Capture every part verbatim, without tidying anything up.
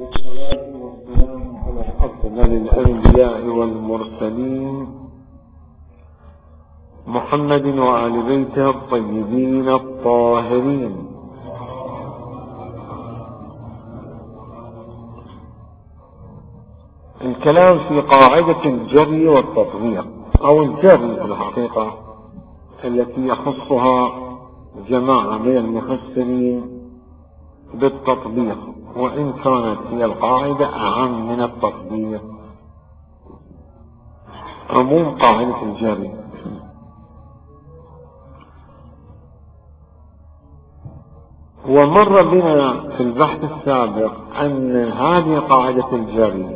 والصلاة والسلام على أفضل الأنبياء والمرسلين محمد وآل بيته الطيبين الطاهرين. الكلام في قاعدة الجري والتطبيق أو الجري في الحقيقة التي يخصها جماعة من المفسرين بالتطبيق، وإن كانت هي القاعدة أعم من التطبيق. عموم قاعدة الجري ومر بنا في البحث السابق أن هذه قاعدة الجري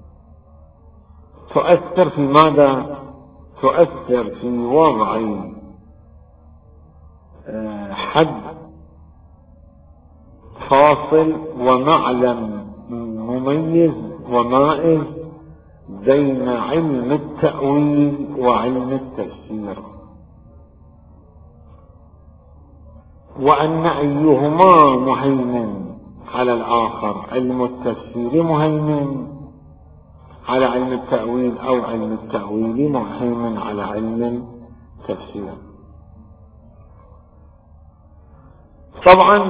تؤثر في ماذا؟ تؤثر في وضع حد فاصل ومعلم مميز ومائز بين علم التأويل وعلم التفسير، وأن أيهما مهيمن على الآخر، علم التفسير مهيمن على علم التأويل أو علم التأويل مهيمن على علم التفسير. طبعا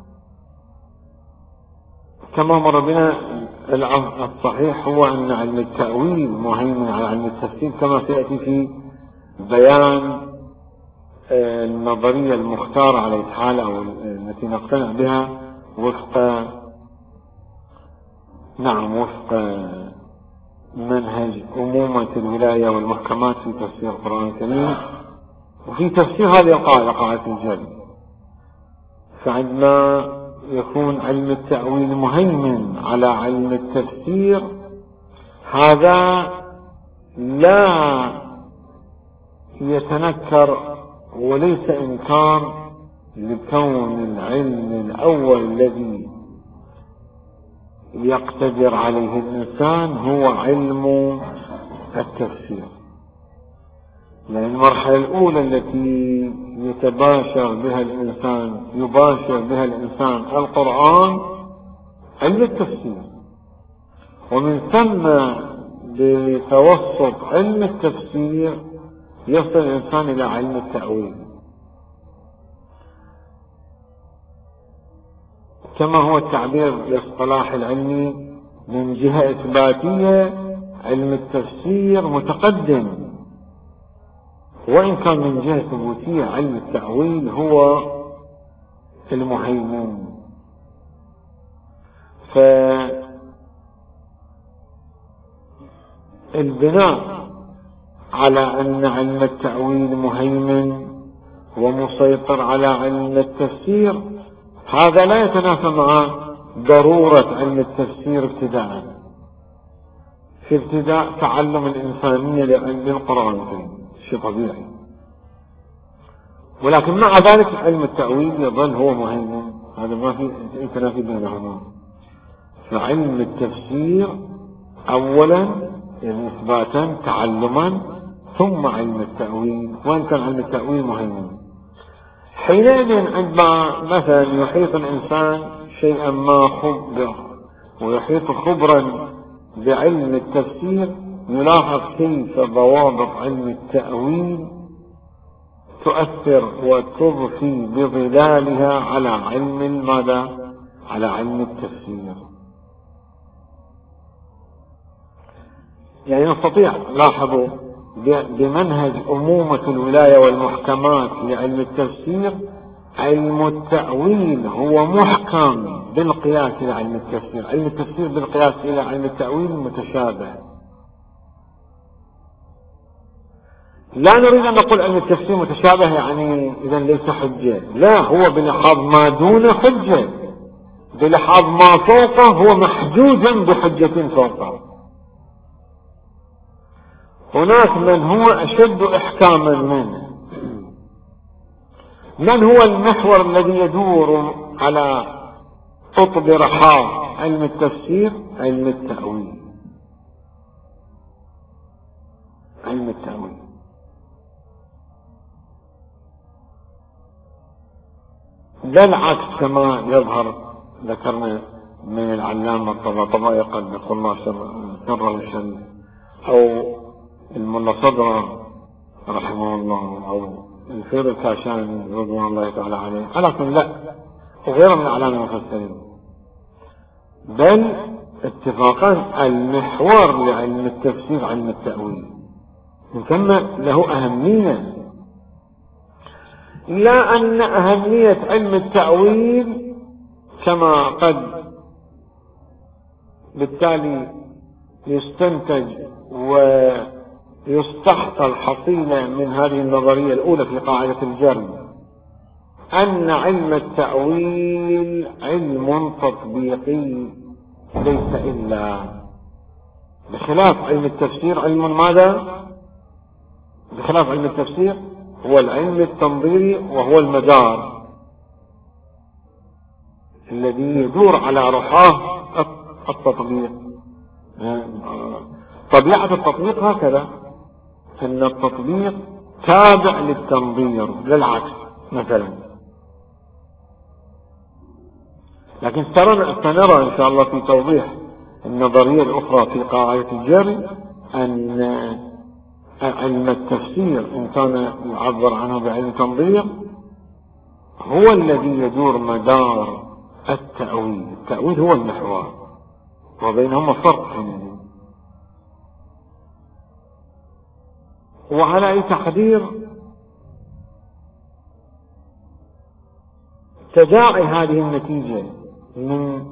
كما مر بنا الصحيح هو أن علم التأويل مهيمن على علم التفسير، كما سيأتي في بيان النظرية المختارة على الحال أو التي نقتنع بها وفق نعم وفق منهج أمومة الولاية والمحكمات في تفسير القرآن الكريم وفي تفسير هذه القاعدة قاعدة الجري. فعندما يكون علم التأويل مهيمن على علم التفسير هذا لا يتنكر وليس إنكار لكون العلم الأول الذي يقتدر عليه الإنسان هو علم التفسير، لأن المرحلة الأولى التي يتباشر بها الإنسان يباشر بها الإنسان القرآن علم التفسير، ومن ثم بتوسط علم التفسير يصل الإنسان إلى علم التأويل، كما هو التعبير بالاصطلاح العلمي من جهة إثباتية علم التفسير متقدم، وإن كان من جهة ثبوتية علم التأويل هو المهيمن. فالبناء على أن علم التأويل مهيمن ومسيطر على علم التفسير هذا لا يتنافى مع ضرورة علم التفسير ابتداء في ابتداء تعلم الإنسانية للقرآن الكريم، شيء طبيعي، ولكن مع ذلك علم التأويل يظل هو مهيمن، هذا ما في تنافي بينهما. فعلم التفسير أولا يعني إثباتا تعلما ثم علم التأويل، وإن كان علم التأويل مهيمن. حينئذ عندما مثلا يحيط الإنسان شيئا ما خبر ويحيط خبرا بعلم التفسير يلاحظ كيف ضوابط علم التأويل تؤثر وتضفي بظلالها على علم ماذا؟ على علم التفسير. يعني نستطيع لاحظوا بمنهج أمومة الولاية والمحكمات لعلم التفسير علم التأويل هو محكم بالقياس إلى علم التفسير، علم التفسير بالقياس إلى علم التأويل متشابه. لا نريد أن نقول علم التفسير متشابه يعني إذا ليس حجة، لا، هو بلحاظ ما دون حجة، بلحاظ ما فوقه هو محجوزا بحجة فوقه. هناك من هو أشد إحكاما منه. من هو المحور الذي يدور على قطب رحاب علم التفسير؟ علم التأويل، علم التأويل. لا العكس كما يظهر ذكرنا من العلامة الطباطبائي قدس الله سره الشريف، أو الملا صدرة رحمه الله، أو الفير الكاشاني رضوان الله تعالى عليه، ولكن لا، وغيره من أعلام المفسرين، بل اتفاقا المحور لعلم التفسير علم التأويل، ثم له أهمية، لا أن أهمية علم التأويل كما قد بالتالي يستنتج ويستحقى الحصيلة من هذه النظرية الأولى في قاعدة الجرم، أن علم التأويل علم تطبيقي ليس إلا، بخلاف علم التفسير علم ماذا؟ بخلاف علم التفسير هو العلم التنظيري، وهو المدار الذي يدور على رحاه التطبيق. طبيعة التطبيق هكذا، أن التطبيق تابع للتنظير للعكس مثلا. لكن سنرى إن شاء الله في توضيح النظرية الأخرى في قاعدة الجري أن علم التفسير إن كان يعبر عنه بعلم التنظير هو الذي يدور مدار التأويل، التأويل هو المحور، وبينهما فرق حينئذ. وعلى أي تقدير تداعي هذه النتيجة من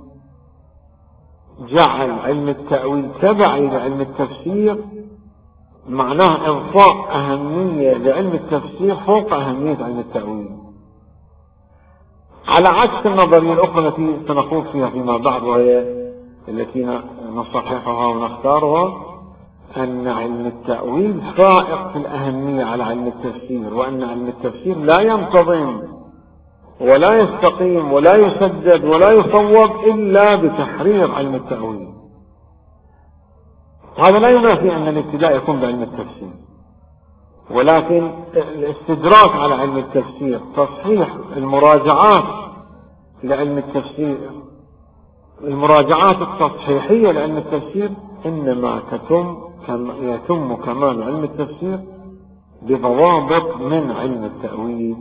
جعل علم التأويل تبعي لعلم التفسير معناه إضفاء أهمية لعلم التفسير فوق أهمية علم التأويل، على عكس النظرية الأخرى التي سنخوض فيها فيما بعد، وهي التي نصححها ونختارها، أن علم التأويل فائق في الأهمية على علم التفسير، وأن علم التفسير لا ينتظم ولا يستقيم ولا يسدد ولا يصوب إلا بتحرير علم التأويل. هذا لا ينافي أن الابتداء يكون بعلم التفسير، ولكن الاستدراك على علم التفسير، تصحيح المراجعات لعلم التفسير، المراجعات التصحيحية لعلم التفسير، إنما تتم يتم كمال علم التفسير بضوابط من علم التأويل.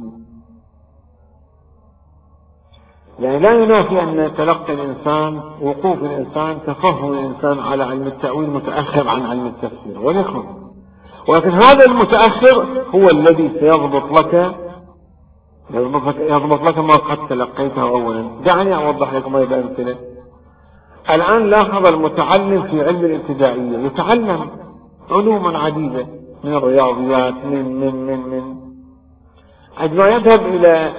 يعني لا ينافي أن تلقي الإنسان، وقوف الإنسان، تفهم الإنسان على علم التأويل متأخر عن علم التفسير، ولكن ولكن هذا المتأخر هو الذي سيضبط لك يضبط لك, يضبط لك ما قد تلقيته أولا. دعني أوضح لكم أيضا أمثلة. الآن لاحظ المتعلم في علم الابتدائية يتعلم علوما عديدة من الرياضيات من من من من عندما يذهب إلى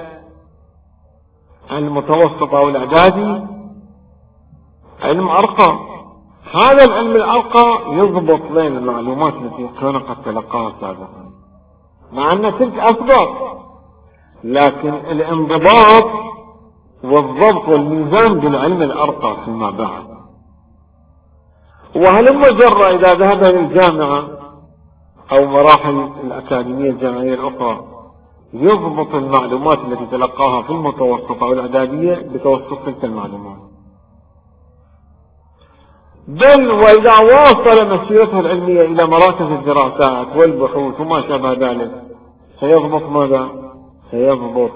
المتوسط أو الإعدادي علم أرقى، هذا العلم الأرقى يضبط لنا المعلومات التي كان قد تلقاها سابقا، مع أن تلك أثبت، لكن الانضباط والضبط والميزان بالعلم الأرقى فيما بعد. وهلما جرى إذا ذهب للجامعة أو مراحل الأكاديمية الجامعية الأخرى يضبط المعلومات التي تلقاها في المتوسط أو الإعدادية بتوسط تلك المعلومات، بل وإذا واصل مسيرته العلمية إلى مراكز الدراسات والبحوث وما شابه ذلك سيضبط ماذا؟ سيضبط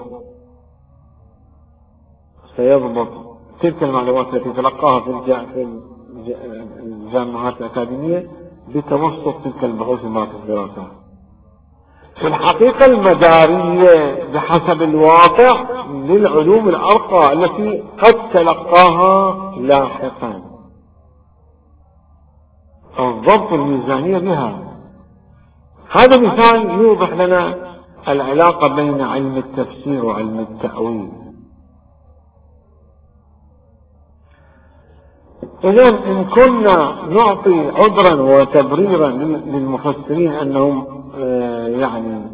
سيضبط تلك المعلومات التي تلقاها في الجامعات الأكاديمية بتوسط تلك البحوث ومراكز الدراسات. في الحقيقة المدارية بحسب الواقع للعلوم الأرقى التي قد تلقاها لاحقا، الضبط الميزانية بها. هذا مثال يوضح لنا العلاقة بين علم التفسير وعلم التأويل. إذن إن كنا نعطي عذرا وتبريرا للمفسرين أنهم يعني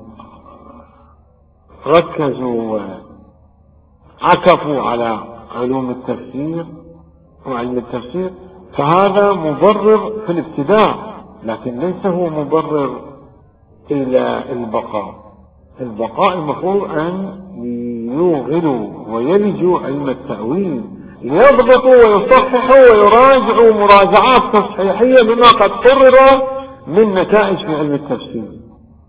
ركزوا وعكفوا على علوم التفسير وعلم التفسير، فهذا مبرر في الابتداء، لكن ليس هو مبرر إلى البقاء. البقاء المفروض أن يوغلوا ويلجوا علم التأويل، يضبطوا ويصححوا ويراجعوا مراجعات تصحيحية بما قد قرر من نتائج في علم التفسير.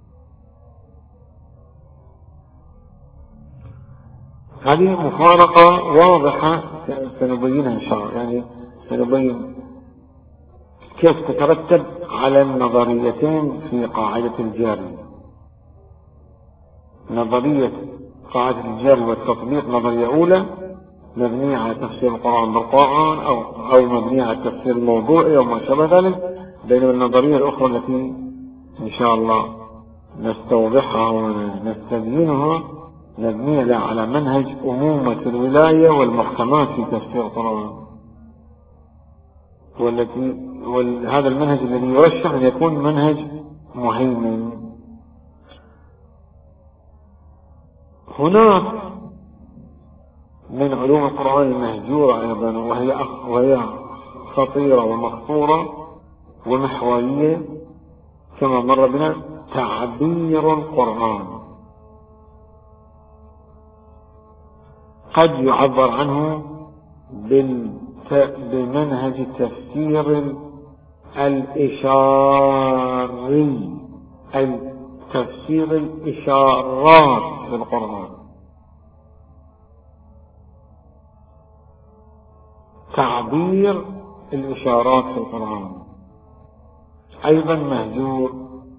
هذه مفارقة واضحة سنبينها إن شاء الله، يعني سنبين كيف تترتب على النظريتين في قاعدة الجاري. نظرية قاعدة الجاري والتطبيق نظرية أولى مبنية على تفسير القرآن بالقرآن أو, أو مبنية على التفسير الموضوعي أو ما شابه ذلك، بينما النظرية الأخرى التي إن شاء الله نستوضحها ونستبينها مبنية على منهج أمومة الولاية والمحكمات في تفسير القرآن، والتي وهذا المنهج الذي يرشح أن يكون منهج مهيمن. هناك من علوم القرآن المهجورة أيضا وهي وهي خطيرة ومخطورة ومحورية كما مر بنا، تعبير القرآن. قد يعبر عنه بمنهج التفسير الإشاري، التفسير الإشارات في القرآن. تعبير الإشارات في القرآن أيضا مهجور.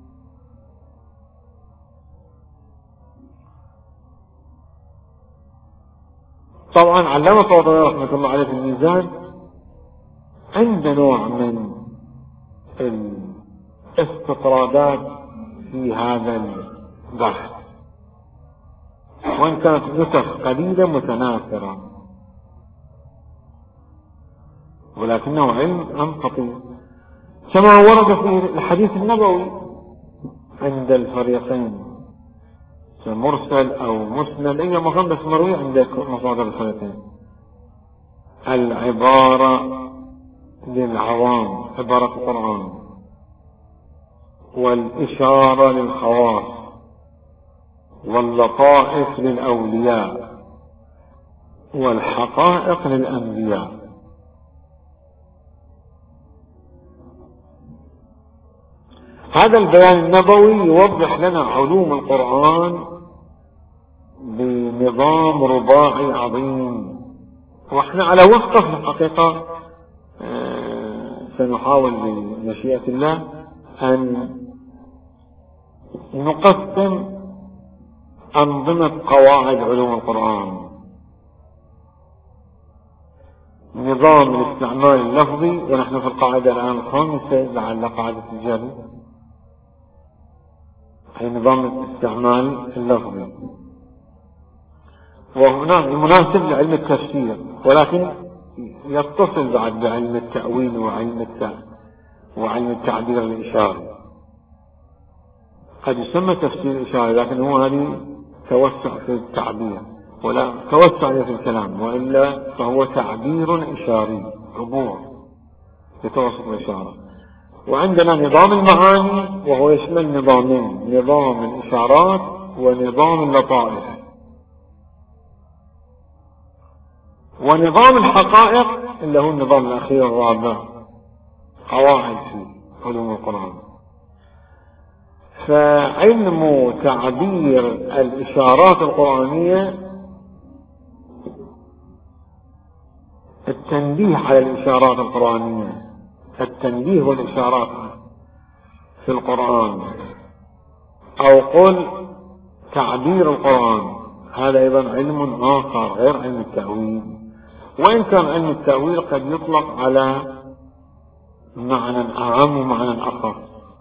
طبعا علامة الطبري رحمة الله عليه في الميزان عند نوع من الاستطرادات في هذا البحث، وإن كانت نسخ قليلة متناثرة، ولكنه علم أم خطير كما ورد في الحديث النبوي عند الفريقين مرسل أو مسند، أي مقام بس مروي عند مصادر الفريقين. العبارة للعوام عبارة القرآن، والإشارة للخواص، واللطائف للأولياء، والحقائق للأنبياء. هذا البيان النبوي يوضح لنا علوم القرآن بنظام رباعي عظيم، واحنا على وفقه في الحقيقة. سنحاول بمشيئة الله أن نقسم أنظمة قواعد علوم القرآن: نظام الاستعمال اللفظي، ونحن في القاعدة الآن الخامسة لعل قاعدة الجاري، هي نظام الاستعمال اللفظي، وهناك المناسب لعلم التفسير، ولكن يتصل بعد بعلم التأويل وعلم التأويل وعلم التعبير الإشاري. قد يسمى تفسير إشاري، لكن هو هذه توسع في التعبير ولا توسع في الكلام، وإلا فهو تعبير إشاري، عبور لتوسط الإشارة. وعندنا نظام المعاني وهو يشمل نظامين: نظام الإشارات ونظام اللطائف. ونظام الحقائق اللي هو النظام الأخير الرابع، قواعد في علوم القرآن. فعلم تعبير الإشارات القرآنية التنبيه على الإشارات القرآنية، التنبيه والإشارات في القرآن، أو قل تعبير القرآن، هذا أيضا علم آخر غير علم التأويل، وإن كان علم التأويل قد يطلق على معنى أعم ومعنى أخر.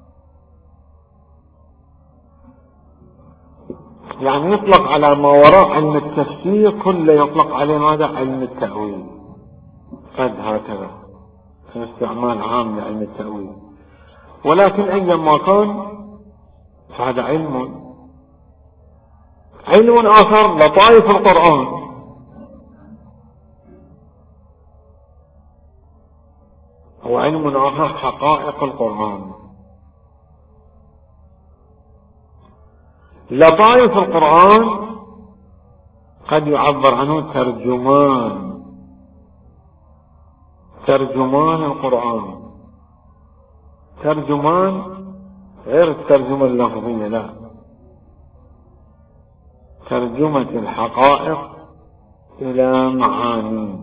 يعني يطلق على ما وراء علم التفسير كله يطلق عليه ماذا؟ علم التأويل. قد هكذا في استعمال عام لعلم التأويل، ولكن أيما كان فهذا علم علم آخر لطائف القرآن. هو علم آخر حقائق القرآن. لطائف القرآن قد يعبر عنه ترجمان ترجمان القرآن، ترجمان غير الترجمة اللفظية، لا، ترجمة الحقائق إلى معاني،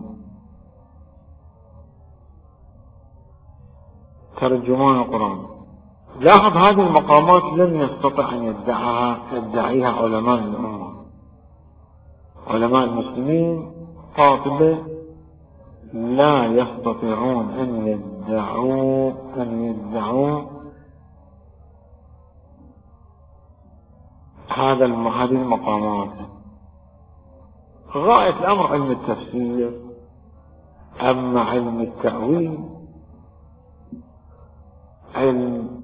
ترجمان القرآن. لاحظ هذه المقامات لم يستطع أن يدعها يدعيها علماء الأمة. علماء المسلمين قاطبة لا يستطيعون أن يدعوا أن يدعوا هذا هذه المقامات. غاية الأمر علم التفسير. أما علم التأويل، علم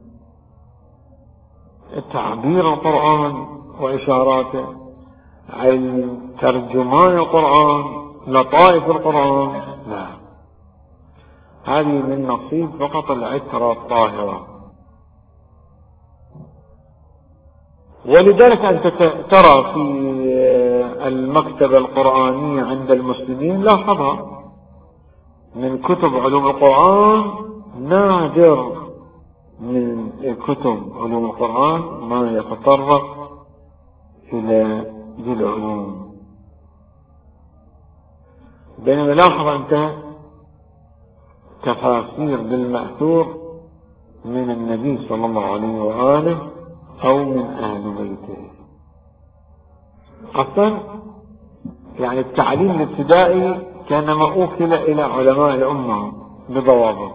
تعبير القرآن وإشاراته، علم ترجمان القرآن، لطائف القرآن، لا، هذه من نصيب فقط العترة الطاهرة. ولذلك أنت ترى في المكتبة القرآنية عند المسلمين، لاحظها، من كتب علوم القرآن نادر من كتب علوم القرآن ما يتطرق إلى ذي العلوم. بينما لاحظ أنت تفاسير بالمأثور من النبي صلى الله عليه وآله أو من أهل بيته. أصلا يعني التعليم الابتدائي كان مؤكل إلى علماء الأمة بضوابط،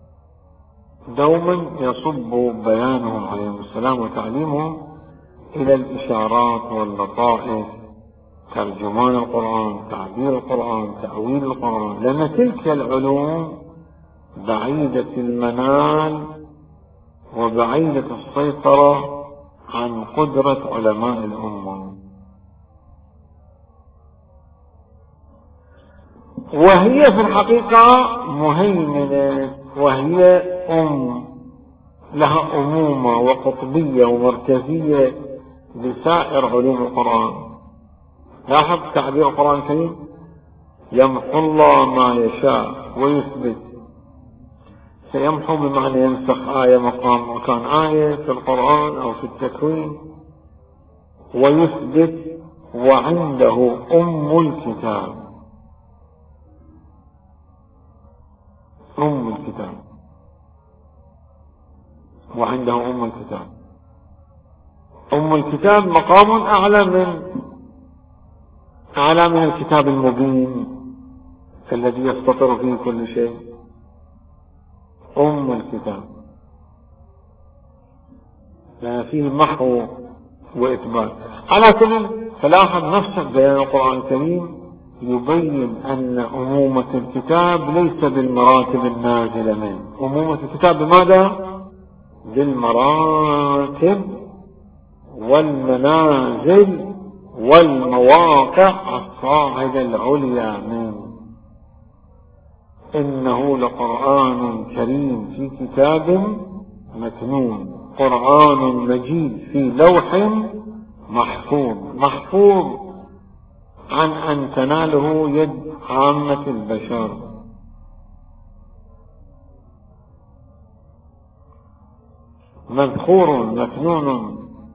دوما يصب بيانهم عليهم السلام وتعليمهم إلى الإشارات واللطائف، ترجمان القرآن، تعبير القرآن، تأويل القرآن، لأن تلك العلوم بعيدة المنال وبعيدة السيطرة عن قدرة علماء الأمة، وهي في الحقيقة مهيمنة، وهي أم لها أمومة وقطبية ومركزية لسائر علوم القرآن. لاحظ تعبير القرآن الكريم: يمحو الله ما يشاء ويثبت. سيمحو بمعنى ينسخ آية مقام مكان آية في القرآن أو في التكوين، ويثبت وعنده أم الكتاب. أم الكتاب، وعنده أم الكتاب. أم الكتاب مقام أعلى من أعلى من الكتاب المبين الذي يستطر فيه كل شيء. أم الكتاب لا فيه محو وإثبات. على كل فلاحظ نفس بيان القرآن الكريم يبين أن أمومة الكتاب ليس بالمراتب النازلة منه. أمومة الكتاب بماذا؟ بالمراتب والمنازل والمواقع الصاعدة العليا منه. إنه لقرآن كريم في كتاب مكنون، قرآن مجيد في لوح محفوظ. محفوظ عن أن تناله يد عامة البشر. مذخور مكنون.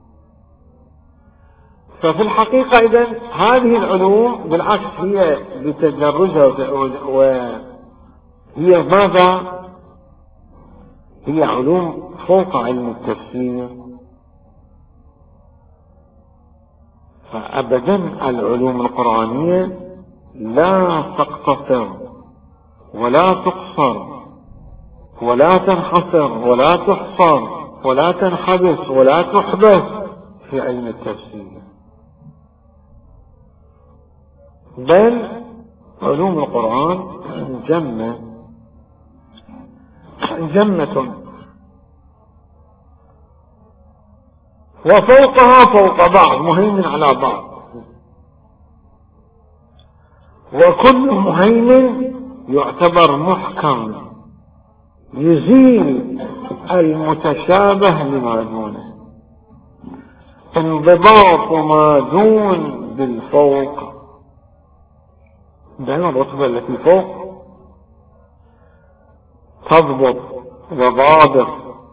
ففي الحقيقة إذن هذه العلوم بالعكس هي بتدرجها، وهي ماذا؟ هي علوم فوق علم التفسير. فأبدا العلوم القرآنية لا تقتصر ولا تقصر ولا تنحصر ولا تحصر ولا تنحبس ولا تحبس في علم التفسير، بل علوم القرآن جمة جمة وفوقها فوق بعض، مهيمن على بعض، وكل مهيمن يعتبر محكم يزيل المتشابه لما دونه. انضباط ما دون بالفوق، بين الرتبة التي فوق تضبط وضابط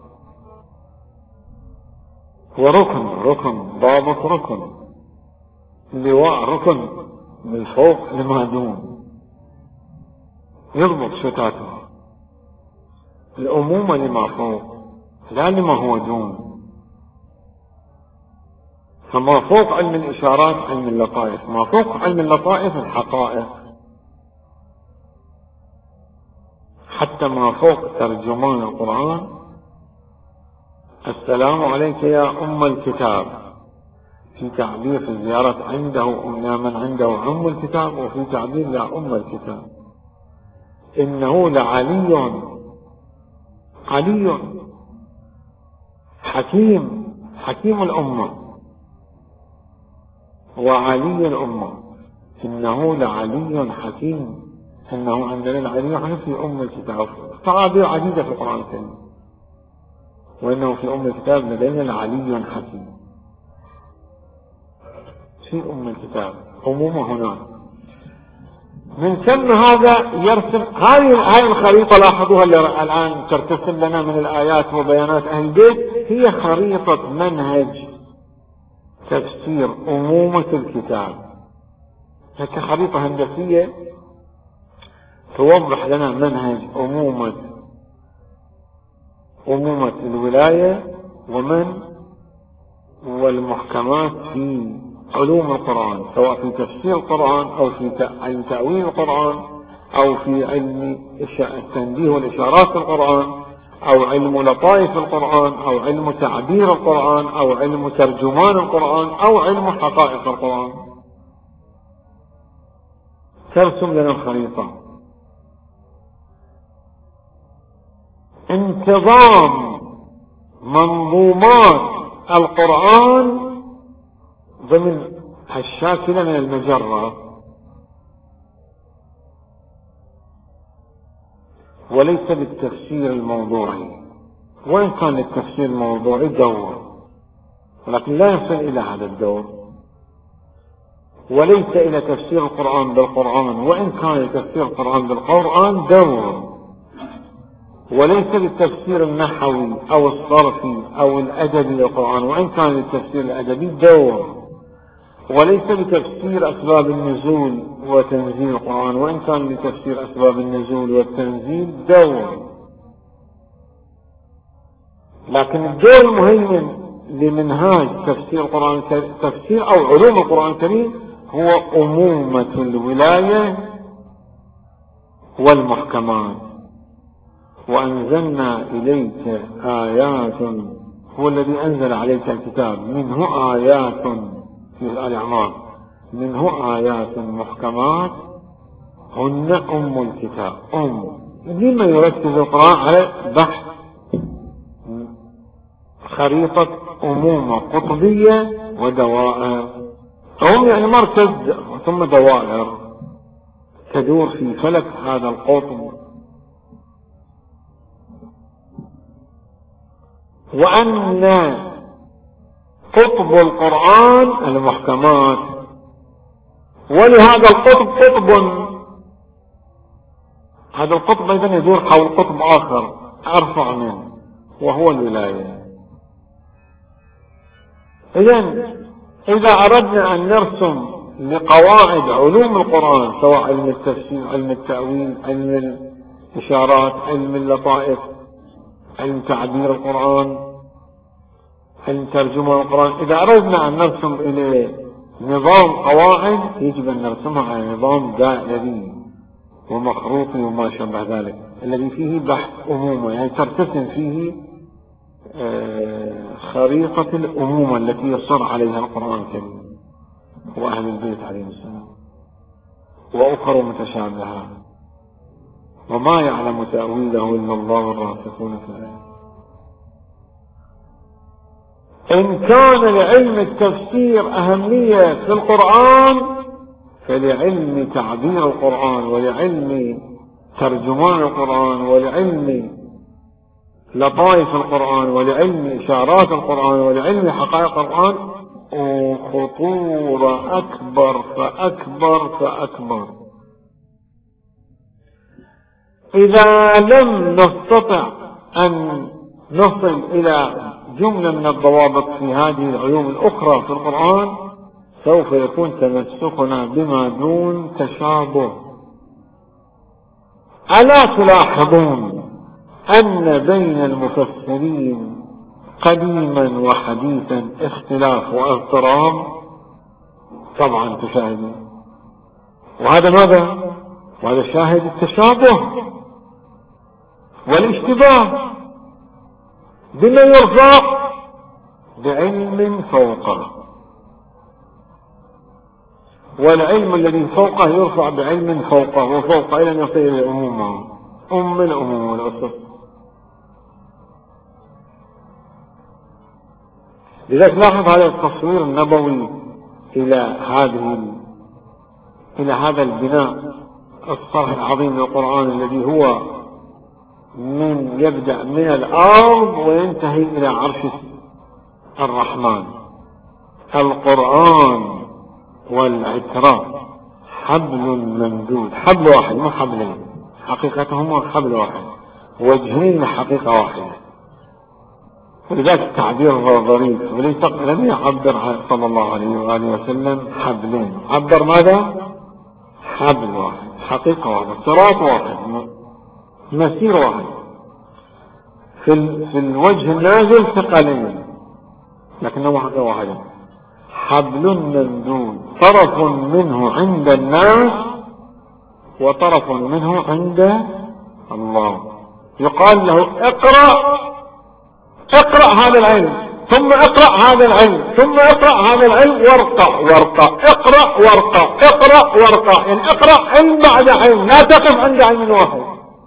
وركن، ركن ضابط ركن، لواء ركن من فوق لما دون، يضبط شتاته، الأمومة لما فوق لا لما هو دون. فما فوق علم الإشارات علم اللطائف، ما فوق علم اللطائف الحقائق، حتى ما فوق ترجمان القرآن. السلام عليك يا أم الكتاب، في تعبير في الزيارة عنده يا من عنده أم الكتاب، وفي تعبير يا أم الكتاب. إنه لعلي، علي حكيم، حكيم الأمة وعلي الأمة، إنه لعلي حكيم، إنه عندنا العلي في أم الكتاب، تعابير عديدة في القرآن الكريم، وإنه في أم الكتاب لدينا العلي حكيم. في أم الكتاب عمومة هنا. من ثم هذا يرسم هذه هذه الخريطة، لاحظوها اللي الآن ترتسم لنا من الآيات وبيانات أهل البيت، هي خريطة منهج تفسير أمومة الكتاب. هيك خريطة هندسية توضح لنا منهج أمومة أمومة الولاية ومن والمحكمات في علوم القرآن، سواء في تفسير القرآن أو في علم تأويل القرآن أو في علم التنبيه والإشارات في القرآن أو علم لطائف القرآن أو علم تعبير القرآن أو علم ترجمان القرآن أو علم حقائق القرآن. ترسم لنا الخريطة. انتظام منظومات القرآن ضمن الشاكلة من المجرة، وليس بالتفسير الموضوعي، وإن كان التفسير الموضوعي دور، ولكن لا يصل إلى هذا الدور، وليس إلى تفسير القرآن بالقرآن، وإن كان تفسير القرآن بالقرآن دور، وليس بالتفسير النحوي أو الصرفي أو الأدبي للقرآن، وإن كان التفسير الأدبي دور، وليس بتفسير أسباب النزول وتنزيل القرآن، وإن كان لتفسير أسباب النزول والتنزيل دور. لكن الدور المهم لمنهاج تفسير القرآن، تفسير أو علوم القرآن الكريم، هو أمومة الولاية والمحكمات. وأنزلنا إليك آيات، هو الذي أنزل عليك الكتاب، منه آيات في آل عمران، منه آيات محكمات هن أم الكتاب. أم لما يركز القرآن على بحث خريطة أمومة قطبية ودوائر. أم يعني مركز ثم دوائر تدور في فلك هذا القطب. وأن قطب القرآن المحكمات، ولهذا القطب قطب، هذا القطب أيضا يدور حول قطب آخر أرفع منه وهو الولاية. إذن إذا أردنا أن نرسم لقواعد علوم القرآن، سواء علم التفسير، علم التأويل، علم الإشارات، علم اللطائف، علم تعبير القرآن، علم ترجمة القرآن، إذا أردنا أن نرسم إليه نظام قواعد يجب أن نرسمها على نظام دائري ومخروطي وما شابه ذلك، الذي فيه بحث أمومة، يعني ترتسم فيه خريطة الأمومة التي يصر عليها القرآن الكريم وأهل البيت عليهم السلام، وأخر متشابهات، وما يعلم تأويله إلا الله الراسخون في العلم. إن كان لعلم التفسير أهمية في القرآن، فلعلم تعبير القرآن ولعلم ترجمان القرآن ولعلم لطائف القرآن ولعلم إشارات القرآن ولعلم حقائق القرآن خطورة أكبر فأكبر فأكبر. إذا لم نستطع أن نصل إلى جملة من الضوابط في هذه العلوم الأخرى في القرآن سوف يكون تمسكنا بما دون تشابه. ألا تلاحظون أن بين المفسرين قديما وحديثا اختلاف واضطراب؟ طبعا تشاهدون، وهذا ماذا؟ وهذا شاهد التشابه والاشتباه. بما يرفع؟ بعلم فوقه، والعلم الذي فوقه يرفع بعلم فوقه وفوقه إلى أن يصل إلى الأمومة، أم الأموم والأسس. لذلك لاحظ هذا التصوير النبوي إلى هذه إلى هذا البناء الصرح العظيم للقرآن الذي هو من يبدأ من الأرض وينتهي إلى عرش الرحمن. القرآن والعترة حبل ممدود، حبل واحد مو حبلين، حقيقتهما حبل واحد، وجهين حقيقة واحدة. ولذلك التعبير ظريف، وليس لم يعبر صلى الله عليه وآله وسلم حبلين، عبر ماذا؟ حبل واحد، حقيقة واحدة، صراط واحد، مسير واحد. في, في الوجه النازل ثقلين لكنه حقيقة واحدة. حبل ممدود طرف منه عند الناس وطرف منه عند الله. يقال له اقرأ اقرأ هذا العلم، ثم اقرأ هذا العلم، ثم اقرأ هذا العلم، وارقى وارقى، اقرأ وارقى، اقرأ وارقى، يعني اقرأ علم بعد علم، لا تقف عند علم واحد.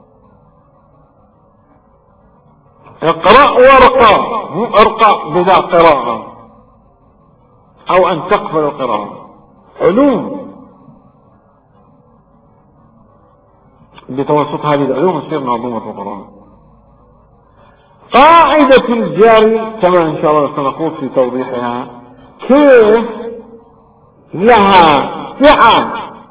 اقرأ وارقى، مو ارقى بلا قراءة او ان تقفل القراءة. علوم بتوسط هذه العلوم تصير منظومة القرآن. قاعدة الجري كما ان شاء الله سنقول في توضيحها كيف لها سعة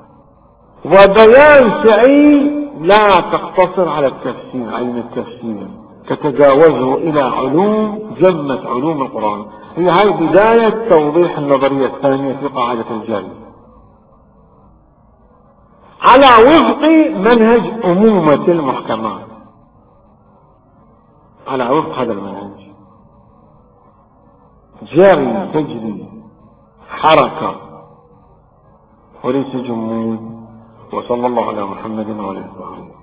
وبيان سعي لا تقتصر على التفسير، علم التفسير، تتجاوزه إلى علوم جمة علوم القرآن. هي هاي بداية توضيح النظرية الثانية في قاعدة الجري على وفق منهج أمومة المحكمات، على وفق هذا المنهج. جري تجري حركة وليس جمود. وصلى الله على محمد وعلى آله وصحبه.